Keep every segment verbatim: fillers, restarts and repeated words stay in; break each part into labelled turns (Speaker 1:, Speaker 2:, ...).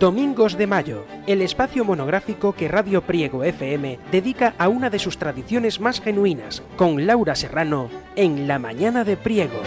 Speaker 1: Domingos de Mayo, el espacio monográfico que Radio Priego F M dedica a una de sus tradiciones más genuinas, con Laura Serrano, en La Mañana de Priego.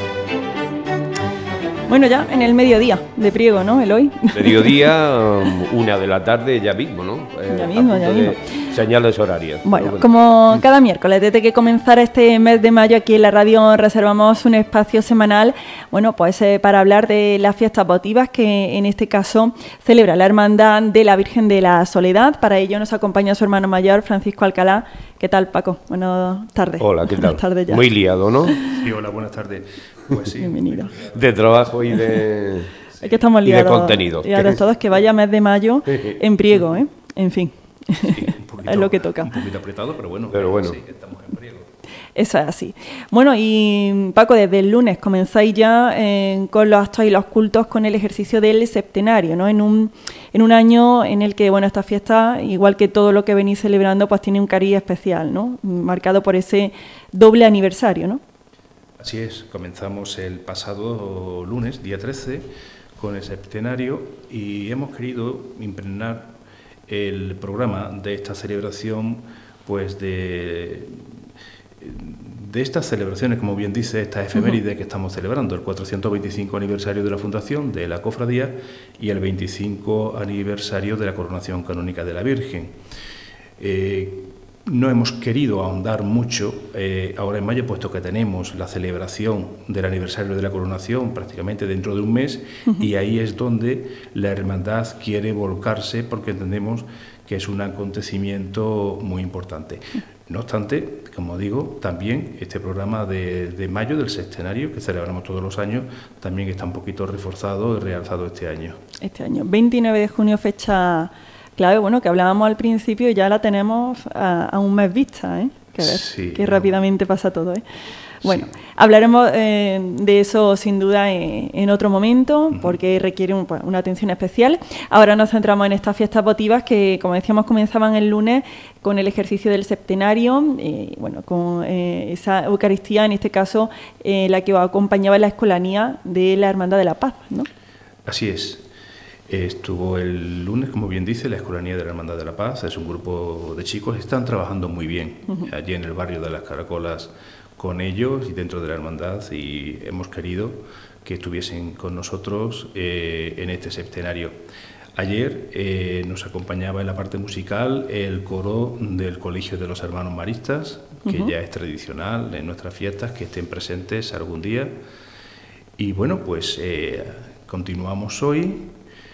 Speaker 2: Bueno, ya en el mediodía de Priego, ¿no, Eloy?
Speaker 3: Mediodía, um, una de la tarde, ya mismo, ¿no? Eh,
Speaker 2: ya mismo, ya mismo.
Speaker 3: Señales horarias.
Speaker 2: Bueno, bueno, como cada miércoles, desde que comenzara este mes de mayo, aquí en la radio reservamos un espacio semanal, bueno, pues eh, para hablar de las fiestas votivas que en este caso celebra la Hermandad de la Virgen de la Soledad. Para ello nos acompaña su hermano mayor, Francisco Alcalá. ¿Qué tal, Paco? Buenas tardes.
Speaker 3: Hola, ¿qué tal?
Speaker 2: Buenas tardes ya.
Speaker 3: Muy liado, ¿no?
Speaker 4: Sí, hola, buenas tardes. Pues sí.
Speaker 2: Bienvenido.
Speaker 3: De trabajo y de...
Speaker 2: Es que estamos liados.
Speaker 3: Y de contenido.
Speaker 2: Liados todos, que vaya mes de mayo en Priego, ¿eh? En fin.
Speaker 4: Sí, un poquito,
Speaker 2: es lo que toca.
Speaker 4: Un poquito apretado, pero bueno.
Speaker 3: Pero bueno.
Speaker 4: Sí, estamos en Priego.
Speaker 2: Eso es así. Bueno, y Paco, desde el lunes comenzáis ya eh, con los actos y los cultos con el ejercicio del septenario, ¿no? En un, en un año en el que, bueno, esta fiesta, igual que todo lo que venís celebrando, pues tiene un cariz especial, ¿no? Marcado por ese doble aniversario, ¿no?
Speaker 4: Así es, comenzamos el pasado lunes, día trece, con el septenario y hemos querido impregnar el programa de esta celebración, pues de... de estas celebraciones, como bien dice, esta efeméride uh-huh. que estamos celebrando, el cuatrocientos veinticinco aniversario de la fundación de la Cofradía y el veinticinco aniversario de la coronación canónica de la Virgen. Eh, no hemos querido ahondar mucho eh, ahora en mayo, puesto que tenemos la celebración del aniversario de la coronación prácticamente dentro de un mes, uh-huh. y ahí es donde la hermandad quiere volcarse, porque entendemos que es un acontecimiento muy importante. No obstante, como digo, también este programa de, de mayo del sextenario, que celebramos todos los años, también está un poquito reforzado y realzado este año.
Speaker 2: Este año, veintinueve de junio, fecha clave, bueno, que hablábamos al principio y ya la tenemos a, a un mes vista, ¿eh? Que ver,
Speaker 4: sí,
Speaker 2: qué
Speaker 4: no.
Speaker 2: rápidamente pasa todo, ¿eh? Bueno,
Speaker 4: sí.
Speaker 2: hablaremos eh, de eso sin duda en, en otro momento, porque requiere un, pues, una atención especial. Ahora nos centramos en estas fiestas votivas que, como decíamos, comenzaban el lunes con el ejercicio del septenario, eh, bueno, con eh, esa Eucaristía, en este caso, eh, la que acompañaba la escolanía de la Hermandad de la Paz, ¿no?
Speaker 4: Así es. Estuvo el lunes, como bien dice, la Escolanía de la Hermandad de la Paz. Es un grupo de chicos que están trabajando muy bien uh-huh. allí en el barrio de las Caracolas con ellos y dentro de la hermandad, y hemos querido que estuviesen con nosotros eh, en este septenario. Ayer eh, nos acompañaba en la parte musical el coro del Colegio de los Hermanos Maristas, que uh-huh. ya es tradicional en nuestras fiestas que estén presentes algún día. Y bueno, pues eh, continuamos hoy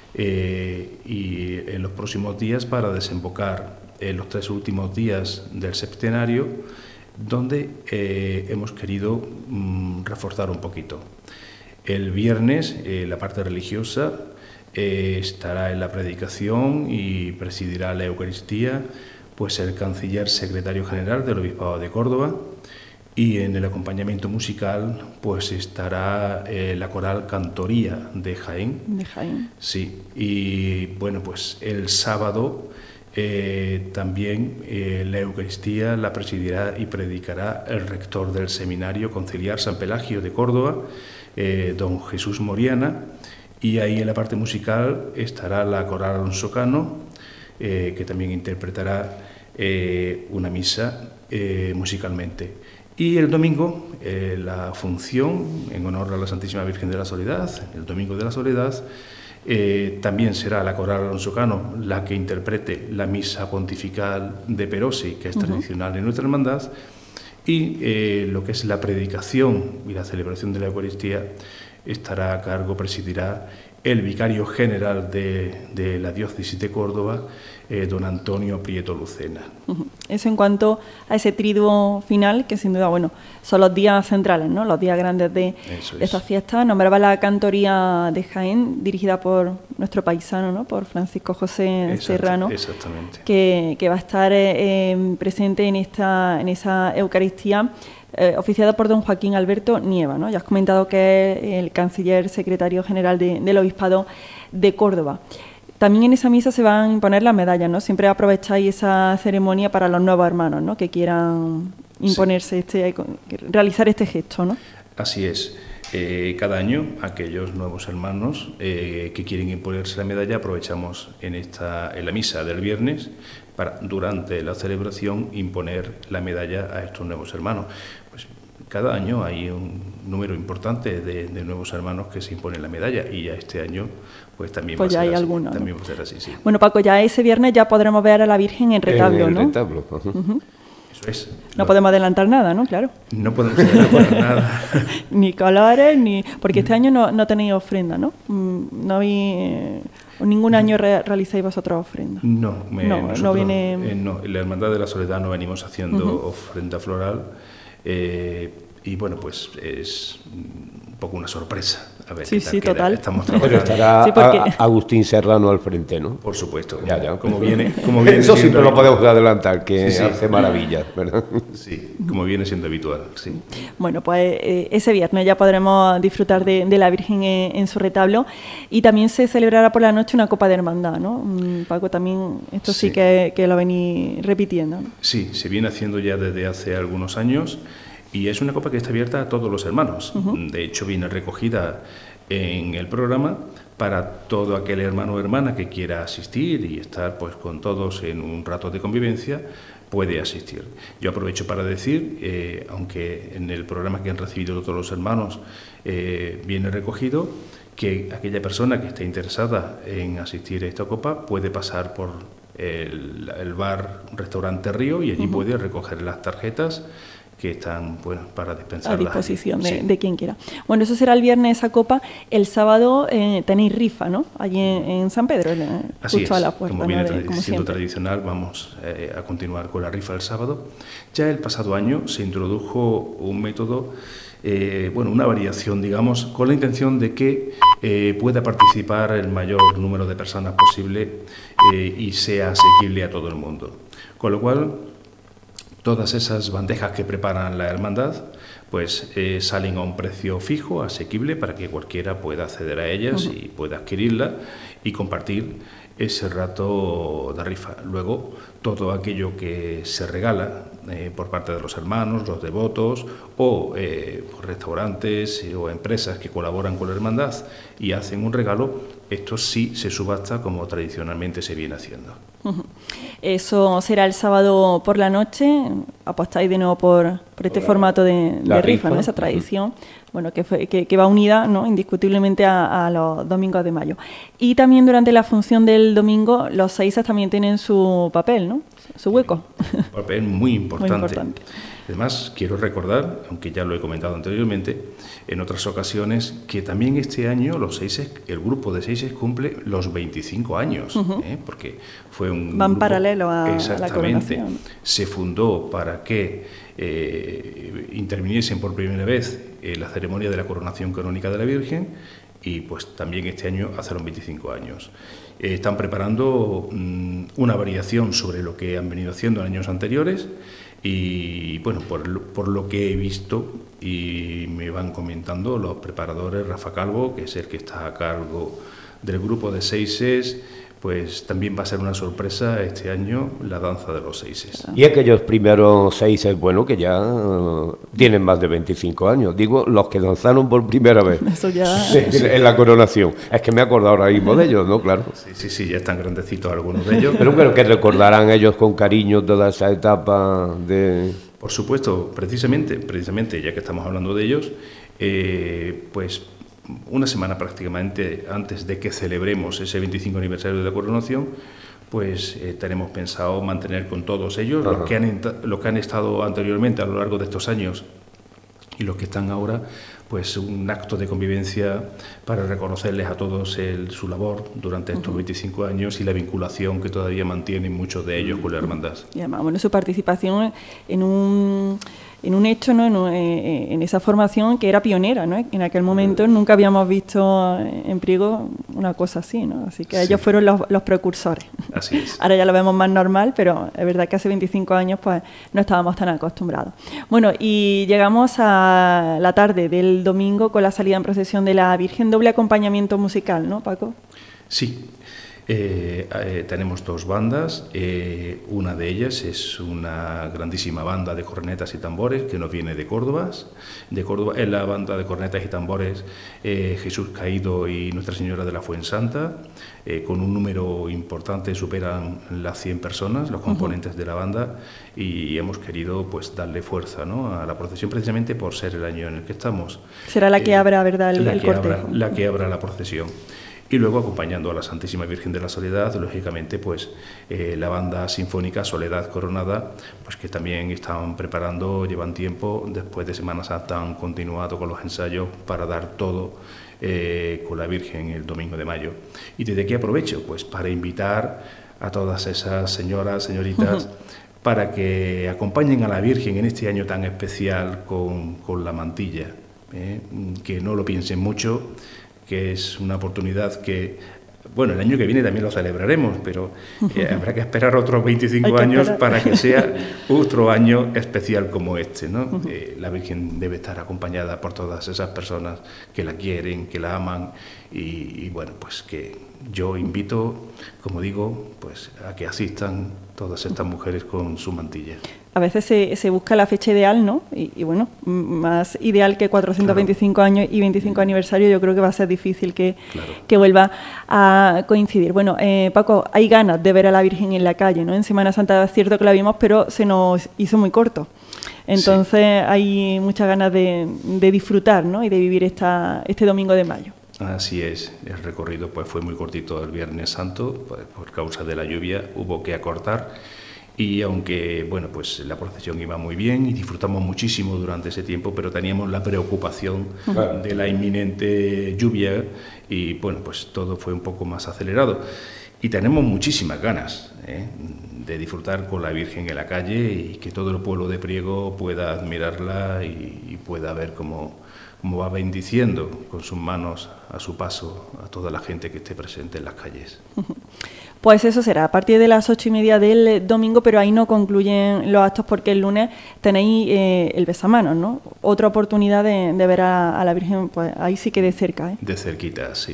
Speaker 4: eh, y en los próximos días para desembocar en los tres últimos días del septenario, donde eh, hemos querido mm, reforzar un poquito. El viernes eh, la parte religiosa eh, estará en la predicación y presidirá la Eucaristía pues el canciller secretario general del Obispado de Córdoba, y en el acompañamiento musical pues estará eh, la coral Cantoría de Jaén.
Speaker 2: De Jaén.
Speaker 4: Sí, y bueno, pues el sábado Eh, también eh, la Eucaristía la presidirá y predicará el rector del Seminario Conciliar San Pelagio de Córdoba, eh, don Jesús Moriana, y ahí en la parte musical estará la coral Alonso Cano, eh, que también interpretará eh, una misa eh, musicalmente. Y el domingo, eh, la función en honor a la Santísima Virgen de la Soledad, el Domingo de la Soledad, Eh, también será la coral Alonso Cano la que interprete la misa pontifical de Perosi, que es uh-huh. tradicional en nuestra hermandad, y eh, lo que es la predicación y la celebración de la Eucaristía estará a cargo, presidirá el vicario general de, de la diócesis de Córdoba, eh, don Antonio Prieto Lucena.
Speaker 2: Uh-huh. Eso en cuanto a ese triduo final, que sin duda, bueno, son los días centrales, ¿no? Los días grandes de, de esta fiesta. Nombraba la cantoría de Jaén, dirigida por nuestro paisano, ¿no? Por Francisco José
Speaker 4: Exacto,
Speaker 2: Serrano,
Speaker 4: exactamente.
Speaker 2: Que, que va a estar eh, presente en esta, en esa Eucaristía, Eh, oficiada por don Joaquín Alberto Nieva, ¿no? Ya has comentado que es el canciller secretario general de, del Obispado de Córdoba. También en esa misa se van a imponer las medallas, ¿no? Siempre aprovecháis esa ceremonia para los nuevos hermanos, ¿no? Que quieran imponerse, sí. este, realizar este gesto, ¿no?
Speaker 4: Así es. Eh, cada año, aquellos nuevos hermanos eh, que quieren imponerse la medalla, aprovechamos en, esta, en la misa del viernes para, durante la celebración, imponer la medalla a estos nuevos hermanos. Pues, cada año hay un número importante de, de nuevos hermanos que se imponen la medalla y ya este año pues también
Speaker 2: pues
Speaker 4: va a
Speaker 2: ya
Speaker 4: ser
Speaker 2: hay
Speaker 4: así.
Speaker 2: alguno,
Speaker 4: También
Speaker 2: ¿no?
Speaker 4: va a ser así, sí.
Speaker 2: Bueno, Paco, ya ese viernes ya podremos ver a la Virgen en retablo,
Speaker 3: en el
Speaker 2: ¿no?
Speaker 3: retablo. Uh-huh.
Speaker 2: Uh-huh.
Speaker 4: Eso es.
Speaker 2: No
Speaker 4: Lo,
Speaker 2: podemos adelantar nada, ¿no? Claro.
Speaker 4: No podemos adelantar nada.
Speaker 2: Ni colores, ni... Porque este año no, no tenéis ofrenda, ¿no? Mm, No habéis... eh, Ningún año re realizáis vosotros ofrenda.
Speaker 4: No, me,
Speaker 2: no,
Speaker 4: nosotros,
Speaker 2: no viene...
Speaker 4: Eh, no, en la Hermandad de la Soledad no venimos haciendo
Speaker 2: Uh-huh.
Speaker 4: ofrenda floral. Eh, y bueno, pues es un poco una sorpresa. A ver,
Speaker 2: Sí,
Speaker 4: qué tal
Speaker 2: sí,
Speaker 4: queda.
Speaker 2: total.
Speaker 4: Estamos
Speaker 3: Pero
Speaker 4: trabajando.
Speaker 3: estará
Speaker 2: Sí, porque-
Speaker 3: a- Agustín Serrano al frente, ¿no?
Speaker 4: Por supuesto.
Speaker 3: Ya, ya.
Speaker 4: Como viene, como viene
Speaker 3: Eso siempre
Speaker 4: siendo
Speaker 3: lo
Speaker 4: habitual.
Speaker 3: podemos adelantar, que
Speaker 4: Sí, sí.
Speaker 3: hace maravillas, ¿verdad?
Speaker 4: Sí, como viene siendo habitual, sí.
Speaker 2: Bueno, pues eh, ese viernes ya podremos disfrutar de, de la Virgen en, en su retablo y también se celebrará por la noche una Copa de Hermandad, ¿no? Mm, Paco, también esto sí,
Speaker 4: Sí.
Speaker 2: que, que lo venís repitiendo, ¿no?
Speaker 4: Sí, se viene haciendo ya desde hace algunos años y es una copa que está abierta a todos los hermanos.
Speaker 2: Uh-huh.
Speaker 4: De hecho, viene recogida en el programa para todo aquel hermano o hermana que quiera asistir y estar pues con todos en un rato de convivencia, puede asistir. Yo aprovecho para decir, eh, aunque en el programa que han recibido todos los hermanos eh, viene recogido, que aquella persona que esté interesada en asistir a esta copa puede pasar por el, el bar, restaurante Río y allí
Speaker 2: Uh-huh.
Speaker 4: puede recoger las tarjetas que están bueno, para dispensarlas.
Speaker 2: A disposición de,
Speaker 4: Sí.
Speaker 2: de quien quiera. Bueno, eso será el viernes esa copa. El sábado eh, tenéis rifa, ¿no? Allí en, en San Pedro, eh,
Speaker 4: Así
Speaker 2: justo
Speaker 4: es,
Speaker 2: a la puerta,
Speaker 4: como
Speaker 2: ¿no?
Speaker 4: viene
Speaker 2: De-
Speaker 4: tradi-
Speaker 2: como
Speaker 4: siendo
Speaker 2: siempre.
Speaker 4: tradicional, vamos eh, a continuar con la rifa el sábado. Ya el pasado año se introdujo un método, eh, bueno, una variación, digamos, con la intención de que eh, pueda participar el mayor número de personas posible eh, y sea asequible a todo el mundo. Con lo cual, todas esas bandejas que preparan la hermandad pues eh, salen a un precio fijo, asequible, para que cualquiera pueda acceder a ellas
Speaker 2: Uh-huh.
Speaker 4: y pueda adquirirla y compartir ese rato de rifa. Luego, todo aquello que se regala eh, por parte de los hermanos, los devotos o eh, por restaurantes eh, o empresas que colaboran con la hermandad y hacen un regalo, esto sí se subasta como tradicionalmente se viene haciendo.
Speaker 2: Ujú. Eso será el sábado por la noche. Apostáis de nuevo por, por este
Speaker 3: Por la-
Speaker 2: formato de,
Speaker 3: la
Speaker 2: de rifa,
Speaker 3: rifa.
Speaker 2: ¿no? Esa tradición, bueno, que, fue, que, que va unida, ¿no? Indiscutiblemente a, a los domingos de mayo. Y también durante la función del domingo, los seises también tienen su papel, ¿no? Su hueco.
Speaker 4: Un papel muy importante.
Speaker 2: Muy importante.
Speaker 4: Además, quiero recordar, aunque ya lo he comentado anteriormente, en otras ocasiones, que también este año los seises, el grupo de seises cumple los veinticinco años,
Speaker 2: Ujú.
Speaker 4: ¿eh? Porque fue un
Speaker 2: Van
Speaker 4: grupo-
Speaker 2: paralelo a- a la
Speaker 4: Exactamente.
Speaker 2: coronación.
Speaker 4: Se fundó para que eh, interviniesen por primera vez en la ceremonia de la coronación canónica de la Virgen y pues también este año hace los veinticinco años. Eh, están preparando mm, una variación sobre lo que han venido haciendo en años anteriores y bueno, por, lo- por lo que he visto y me van comentando los preparadores, Rafa Calvo, que es el que está a cargo del grupo de seises, pues también va a ser una sorpresa este año la danza de los seises.
Speaker 3: Y aquellos primeros seis es bueno que ya eh, tienen más de veinticinco años. Digo, los que danzaron por primera vez
Speaker 2: Eso ya...
Speaker 3: en la coronación. Es que me he acordado ahora mismo de ellos, ¿no? Claro.
Speaker 4: Sí, sí, sí, ya están grandecitos algunos de ellos.
Speaker 3: Pero bueno, que recordarán ellos con cariño toda esa etapa de...
Speaker 4: Por supuesto, precisamente, precisamente, ya que estamos hablando de ellos, eh, pues una semana prácticamente antes de que celebremos ese veinticinco aniversario de la coronación, pues eh, tenemos pensado mantener con todos ellos, los que, han, enta- los que han estado anteriormente a lo largo de estos años y los que están ahora, pues un acto de convivencia para reconocerles a todos el- su labor durante estos veinticinco años y la vinculación que todavía mantienen muchos de ellos con la hermandad.
Speaker 2: Y además, bueno, su participación en un, en un hecho, ¿no? En, un- eh, en esa formación que era pionera, ¿no? En aquel momento nunca habíamos visto en Priego una cosa así, ¿no? Así que
Speaker 4: Sí.
Speaker 2: ellos fueron los, los precursores.
Speaker 4: Así es.
Speaker 2: Ahora ya lo vemos más normal, pero es verdad que hace veinticinco años pues no estábamos tan acostumbrados. Bueno, y llegamos a la tarde del domingo con la salida en procesión de la Virgen, doble acompañamiento musical, ¿no, Paco?
Speaker 4: Sí, Eh, eh, tenemos dos bandas, eh, una de ellas es una grandísima banda de cornetas y tambores que nos viene de Córdoba. De Córdoba es la banda de cornetas y tambores eh, Jesús Caído y Nuestra Señora de la Fuensanta, eh, con un número importante, superan las cien personas, los componentes uh-huh. de la banda, y hemos querido pues darle fuerza, ¿no?, a la procesión, precisamente por ser el año en el que estamos.
Speaker 2: Será la que eh, abra, ¿verdad?, el,
Speaker 4: la
Speaker 2: el
Speaker 4: que
Speaker 2: cortejo.
Speaker 4: Abra, la que abra la procesión. Y luego, acompañando a la Santísima Virgen de la Soledad, lógicamente, pues eh, la banda sinfónica Soledad Coronada, pues que también están preparando, llevan tiempo, después de Semana Santa han continuado con los ensayos para dar todo eh, con la Virgen el domingo de mayo. Y desde aquí aprovecho, pues, para invitar a todas esas señoras, señoritas, uh-huh. para que acompañen a la Virgen en este año tan especial con, con la mantilla, ¿eh? Que no lo piensen mucho, que es una oportunidad que, bueno, el año que viene también lo celebraremos, pero eh, habrá que esperar otros veinticinco años esperar. para que sea otro año especial como este, ¿no? Uh-huh. Eh, la Virgen debe estar acompañada por todas esas personas que la quieren, que la aman, y, y bueno, pues que yo invito, como digo, pues a que asistan todas estas mujeres con su mantilla.
Speaker 2: A veces se, se busca la fecha ideal, ¿no? Y, y bueno, más ideal que cuatrocientos veinticinco claro. años y veinticinco aniversario, yo creo que va a ser difícil que, claro. que vuelva a coincidir. Bueno, eh, Paco, hay ganas de ver a la Virgen en la calle, ¿no? En Semana Santa es cierto que la vimos, pero se nos hizo muy corto. Entonces sí. hay muchas ganas de, de disfrutar, ¿no?, y de vivir esta, este domingo de mayo.
Speaker 4: Así es, el recorrido pues fue muy cortito el Viernes Santo, pues, por causa de la lluvia hubo que acortar. Y aunque, bueno, pues la procesión iba muy bien y disfrutamos muchísimo durante ese tiempo, pero teníamos la preocupación uh-huh. de la inminente lluvia y, bueno, pues todo fue un poco más acelerado. Y tenemos muchísimas ganas ¿eh? de disfrutar con la Virgen en la calle y que todo el pueblo de Priego pueda admirarla y, y pueda ver cómo, cómo va bendiciendo con sus manos a su paso a toda la gente que esté presente en las calles.
Speaker 2: Uh-huh. Pues eso será a partir de las ocho y media del domingo, pero ahí no concluyen los actos porque el lunes tenéis eh, el besamanos, ¿no? Otra oportunidad de, de ver a, a la Virgen, pues ahí sí que de cerca, ¿eh?
Speaker 4: De cerquita, sí.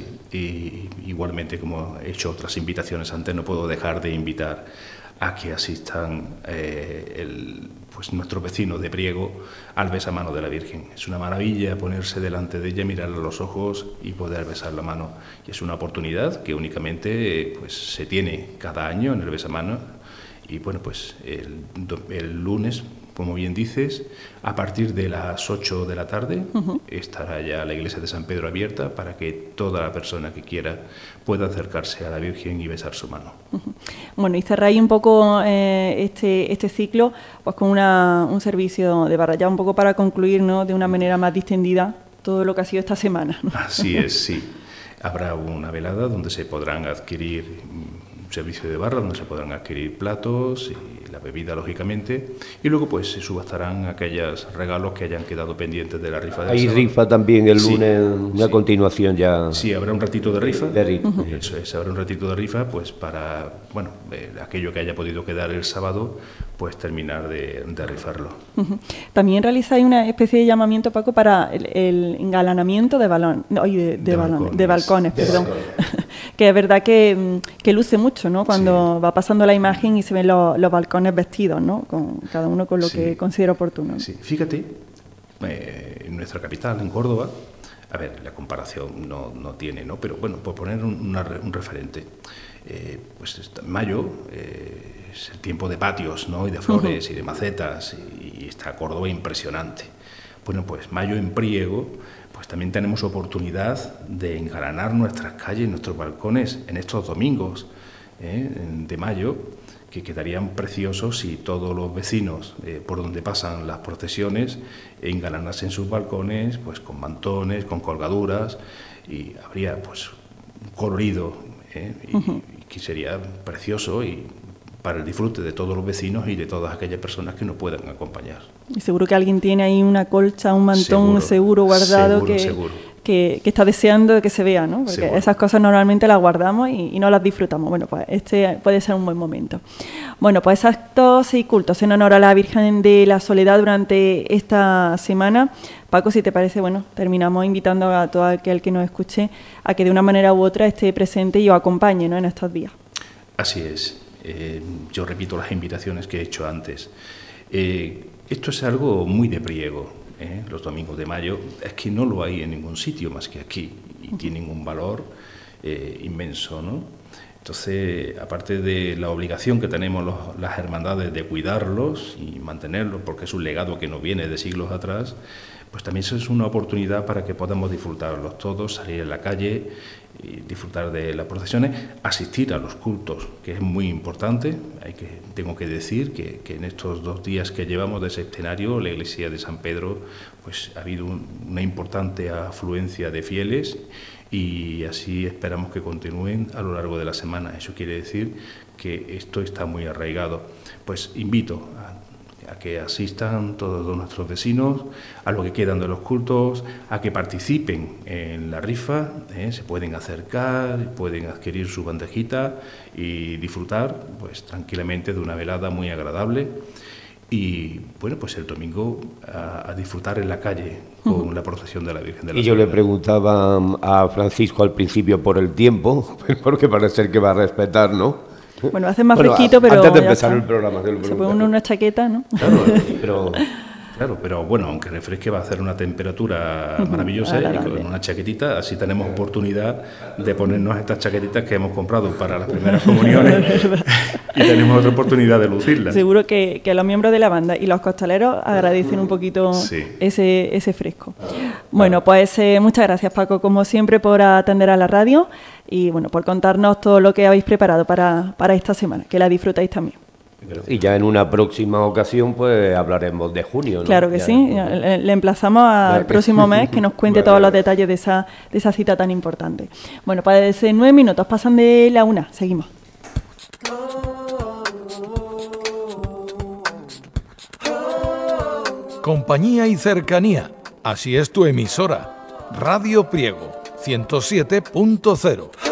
Speaker 4: Y igualmente, como he hecho otras invitaciones antes, no puedo dejar de invitar a que asistan eh, el, pues nuestros vecinos de Priego al besamano de la Virgen. Es una maravilla ponerse delante de ella, mirarla a los ojos y poder besar la mano. Y es una oportunidad que únicamente pues se tiene cada año en el besamano. Y bueno, pues el, el lunes, como bien dices, a partir de las ocho de la tarde uh-huh. estará ya la iglesia de San Pedro abierta para que toda la persona que quiera pueda acercarse a la Virgen y besar su mano.
Speaker 2: Uh-huh. Bueno, y cerráis un poco eh, este, este ciclo pues con una, un servicio de barra, ya un poco para concluir, ¿no?, de una manera más distendida todo lo que ha sido esta semana, ¿no?
Speaker 4: Así es, sí. Habrá una velada donde se podrán adquirir un servicio de barra, donde se podrán adquirir platos y la bebida, lógicamente, y luego pues se subastarán aquellos regalos que hayan quedado pendientes de la rifa de
Speaker 3: Hay
Speaker 4: sábado.
Speaker 3: rifa también el lunes, sí, una
Speaker 4: sí.
Speaker 3: continuación ya.
Speaker 4: Sí, habrá un ratito de rifa.
Speaker 3: De rifa.
Speaker 4: Uh-huh. Eso es, habrá un ratito de rifa, pues para, bueno, eh, aquello que haya podido quedar el sábado, pues terminar de, de rifarlo.
Speaker 2: Uh-huh. También realizáis una especie de llamamiento, Paco, para el, el engalanamiento de balón, no, de, de, de, balón, balcones, de balcones, de perdón. Balcones. Que es verdad que, que luce mucho, ¿no?, cuando sí. va pasando la imagen y se ven los, los balcones vestidos, ¿no?, con cada uno con lo sí. que considera oportuno.
Speaker 4: Sí, fíjate, eh, en nuestra capital, en Córdoba, a ver, la comparación no, no tiene, ¿no?, pero bueno, por poner un, una, un referente, eh, pues en mayo eh, es el tiempo de patios, ¿no?, y de flores uh-huh. y de macetas, y, y está Córdoba impresionante. Bueno, pues mayo en Priego, pues también tenemos oportunidad de engalanar nuestras calles, nuestros balcones en estos domingos ¿eh? de mayo, que quedarían preciosos si todos los vecinos eh, por donde pasan las procesiones engalanasen sus balcones pues con mantones, con colgaduras, y habría pues un colorido ¿eh? y, uh-huh. y que sería precioso y para el disfrute de todos los vecinos y de todas aquellas personas que nos puedan acompañar.
Speaker 2: Y seguro que alguien tiene ahí una colcha, un mantón seguro, seguro guardado, seguro, que,
Speaker 4: seguro.
Speaker 2: que, que está deseando que se vea, ¿no? Porque
Speaker 4: Seguro.
Speaker 2: esas cosas normalmente las guardamos y, y no las disfrutamos. Bueno, pues este puede ser un buen momento. Bueno, pues actos y cultos en honor a la Virgen de la Soledad durante esta semana. Paco, si te parece, bueno, terminamos invitando a todo aquel que nos escuche a que de una manera u otra esté presente y os acompañe, ¿no?, en estos días.
Speaker 4: Así es. Eh, yo repito las invitaciones que he hecho antes. Eh, esto es algo muy de Priego, ¿eh? Los domingos de mayo. Es que no lo hay en ningún sitio más que aquí y uh-huh. tienen un valor eh, inmenso, ¿no? Entonces, aparte de la obligación que tenemos los, las hermandades de cuidarlos y mantenerlos, porque es un legado que nos viene de siglos atrás, pues también eso es una oportunidad para que podamos disfrutarlos todos, salir a la calle y disfrutar de las procesiones, asistir a los cultos, que es muy importante. Hay que, tengo que decir que, que en estos dos días que llevamos de septenario, la iglesia de San Pedro, pues ha habido un, una importante afluencia de fieles y así esperamos que continúen a lo largo de la semana. Eso quiere decir que esto está muy arraigado. Pues invito a a que asistan todos nuestros vecinos a lo que quedan de los cultos, a que participen en la rifa, ¿eh? Se pueden acercar, pueden adquirir su bandejita y disfrutar pues tranquilamente de una velada muy agradable. Y bueno, pues el domingo a, a disfrutar en la calle con uh-huh. la procesión de la Virgen de la
Speaker 3: Y yo
Speaker 4: Soledad.
Speaker 3: le preguntaba a Francisco al principio por el tiempo, porque parece ser que va a respetar, ¿no?
Speaker 2: Bueno, hace más
Speaker 3: bueno,
Speaker 2: fresquito, pero
Speaker 3: antes de empezar el programa,
Speaker 2: se pone uno una chaqueta, ¿no?
Speaker 3: Claro, pero
Speaker 4: claro, pero bueno, aunque refresque va a hacer una temperatura maravillosa y con una chaquetita, así tenemos oportunidad de ponernos estas chaquetitas que hemos comprado para las primeras comuniones y tenemos otra oportunidad de lucirlas.
Speaker 2: Seguro que, que los miembros de la banda y los costaleros agradecen un poquito
Speaker 4: sí.
Speaker 2: ese, ese fresco. Bueno, pues eh, muchas gracias, Paco, como siempre, por atender a la radio y bueno, por contarnos todo lo que habéis preparado para, para esta semana, que la disfrutáis también.
Speaker 3: Y ya en una próxima ocasión pues hablaremos de junio, ¿no?
Speaker 2: Claro que
Speaker 3: ya,
Speaker 2: sí,
Speaker 3: ¿no?
Speaker 2: le, le emplazamos al
Speaker 3: vale.
Speaker 2: próximo mes que nos cuente
Speaker 3: vale,
Speaker 2: todos
Speaker 3: vale.
Speaker 2: los detalles de esa, de esa cita tan importante. Bueno, pues nueve minutos pasan de la una, seguimos.
Speaker 5: Compañía y cercanía, así es tu emisora, Radio Priego, ciento siete punto cero.